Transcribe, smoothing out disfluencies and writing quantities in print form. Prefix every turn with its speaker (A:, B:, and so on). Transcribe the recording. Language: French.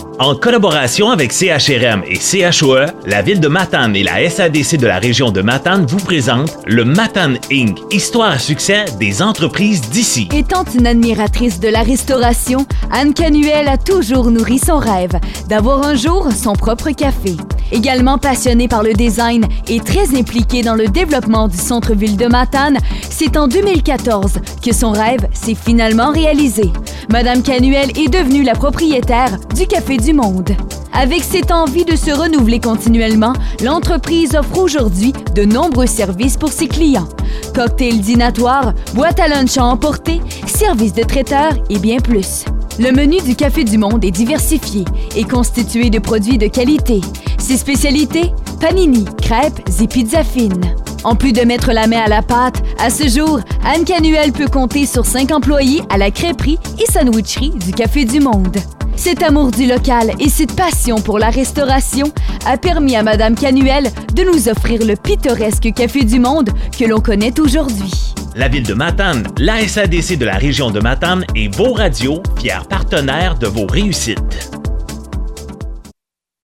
A: En collaboration avec CHRM et CHOE, la Ville de Matane et la SADC de la région de Matane vous présentent le Matane Inc., histoire à succès des entreprises d'ici.
B: Étant une admiratrice de la restauration, Anne Canuel a toujours nourri son rêve d'avoir un jour son propre café. Également passionnée par le design et très impliquée dans le développement du centre-ville de Matane, c'est en 2014 que son rêve s'est finalement réalisé. Madame Canuel est devenue la propriétaire du Café du Monde. Avec cette envie de se renouveler continuellement, l'entreprise offre aujourd'hui de nombreux services pour ses clients. Cocktails dînatoires, boîtes à lunch à emporter, services de traiteur et bien plus. Le menu du Café du Monde est diversifié et constitué de produits de qualité. Ses spécialités, panini, crêpes et pizzas fines. En plus de mettre la main à la pâte, à ce jour, Anne Canuel peut compter sur 5 employés à la crêperie et sandwicherie du Café du Monde. Cet amour du local et cette passion pour la restauration a permis à Madame Canuel de nous offrir le pittoresque Café du Monde que l'on connaît aujourd'hui.
A: La Ville de Matane, la SADC de la région de Matane et vos radios, fiers partenaires de vos réussites.